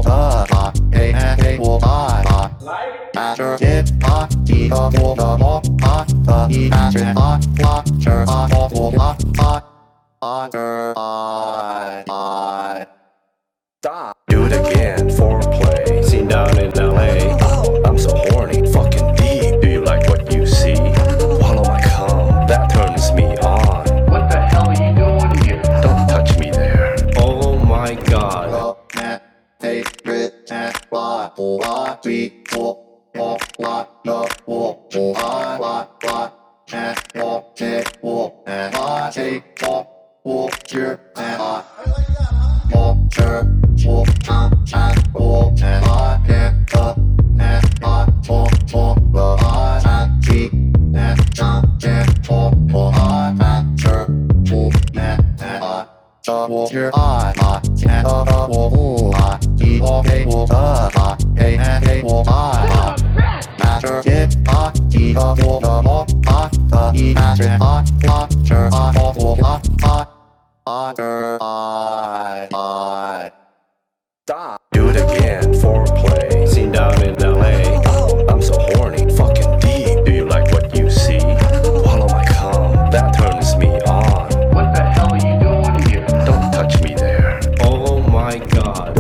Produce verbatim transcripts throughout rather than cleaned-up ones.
的他，给爱给我爱吧。拿着吉他，一个我的梦啊，可以感觉啊，拉着啊，我我啊啊啊的爱爱。 Do it again, foreplay. Seen down in L A. I'm so horny, fucking deep. Do you like what you see? Swallow my cum, that turns me on. What the hell are you doing here? Don't touch me there. Oh my god. 我爱黑日爱拉不拉比我我拉了我不爱拉拉爱我给我爱拉给我我只爱拉。我是我常常我爱爱别的爱爱错错了爱爱起爱上街错错爱爱是不爱爱爱这我是爱爱爱的的我不爱你我给我的爱给爱给我爱爱拿着吉他一个我的梦爱可以感觉爱爱是爱我我爱爱爱的爱爱。 Do it again, foreplay. Seen down in L A. I'm so horny, fucking deep. Do you like what you see? Swallow my cum, that turns me on. What the hell are you doing here? Don't touch me there. Oh my god.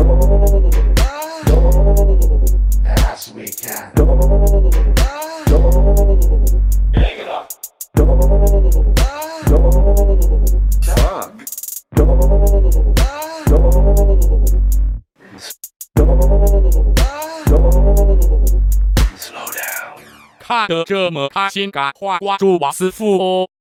As we can. Hang it up. Fuck. Slow down. 看得这么开心，赶快关注王师傅哦！